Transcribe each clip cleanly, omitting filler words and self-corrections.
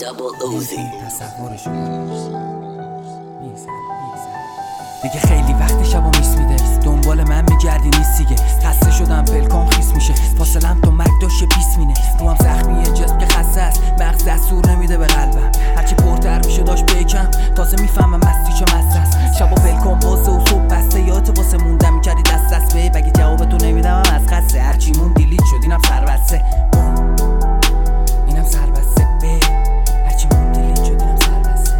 Double Uzi. تصورشو دیگه خیلی وقت شبا میس میده، دنبال من میگردی نیست دیگه. خسته شدم پلکام خیس میشه، فاصلم تو مرگ داشته پیس مینه. روم زخمیه جسم که خسته است، مغز دستور نمیده به قلبم. هرچی پرتر میشه داشت بیکم، تازه میفهمم مستی چه مست است. شبا پلکام بازه و صبح بسته، یادت واسه موندم میکردی دست دست به بگی جواب تو نمیدم از خسته. هرچی مون دیلیت شد اینم سربسته، اینم سربسته به هرچی مون دیلیت شد اینم سربسته.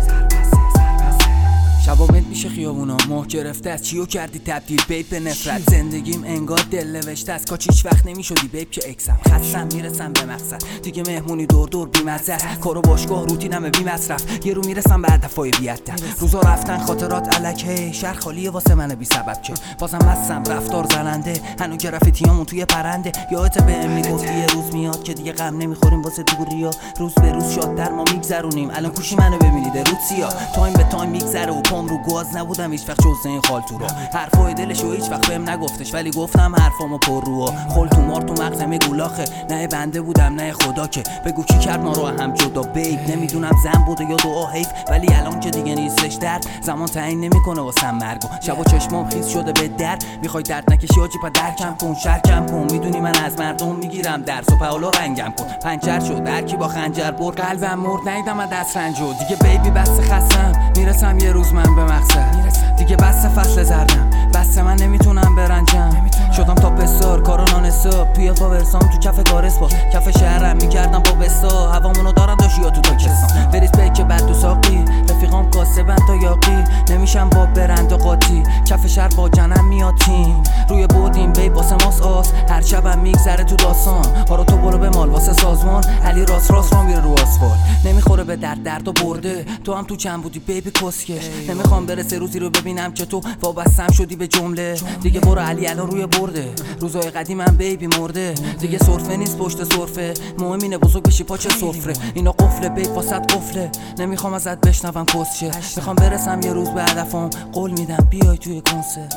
شبا میشه خیابونا ماه گرفته از چیو کردی تبدیل بیب به نفرت. زندگیم انگار دل نوشته از کاچ هیچ وقت نمیشدی بیب که اکسم. خستم میرسم به مقصد دیگه، مهمونی دور دور بی‌مزه است. کارو باشگاه روتینمه بی مصرف، یه رو میرسم به هدفای بی‌هدف. روزا رفتن خاطرات الکه، شهر خالیه واسه من بی سبب که بازم مستم رفتار زننده. هنوز گرافیتیامون توی پرنده. یادت بهم میگفتی یه روز میاد که دیگه غم نمیخوریم واسه دوریا. روز به روز شادتر ما میگذرونیم، الان کوشی منو ببینید رود سیاه. تایم به تایم میگذره و پام رو گاز نبودم هیچ وقت جز این خالتو رو. حرفای دلشو هیچ وقت بهم نگفتش ولی گفتم حرفامو پر رو. خل تو مار تو مغزم گولاخه، نه بنده بودم نه خدا که بگو کی کرد ما رو هم جدا بیب. نمیدونم زن بوده یا دعا حیف، ولی الان که دیگه نیستش درد. زمان تعیین نمیکنه واسم مرگو. شب و چشمام خیس شده به در، میخوای درد نکشی آجی پا درکم کن شرکم کن. میدونی من از مردم میگیرم درس و پاولو رنگم کن. پنچر شد درکی با خنجر برد، قلبم مرد نیدم از دست رنجو. دیگه بیبی بس خستم، میرسم یه روز من به مقصد. دیگه بس فصل زردم، بس من نمیتونم برنجم. شدم تا بسار کارو نانسا، توی فاورسام تو کف کارس با کف شهرم میکردم با بسا. هوامونو دارم داشت یا تو تاکستان، بریز پیک بعد تو ساقی. رفیقام کاسبن تا یاقی، نمیشم با برند و قاطی. کف شهر با جنم میاد تیم، روی بودیم بی واسه ماس آس. هر شبم میگذره تو داستان، هارو تو برو به مال واسه سازمان. علی راست را میره رو آسفالت، نمیخوره به درد و برده. تو هم تو چند بودی بیبی کسکش، نمیخوام برسه روزی رو ببینم که تو وابستم شدی به جمله. دیگه برو علی الان روی برده، روزای قدیمم بیبی مرده. دیگه سرفه نیست پشت سرفه، مهم اینه بزرگ بشی پاچه سفره. اینا قفله بیب واسط قفله، نمیخوام ازت بشنوم کسشه. میخوام برسم یه روز به هدفم، قول میدم بیای توی کنسرت.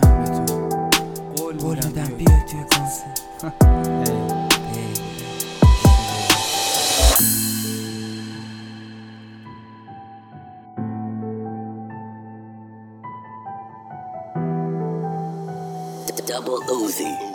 قول میدم بیای توی کنسرت. Double Uzi.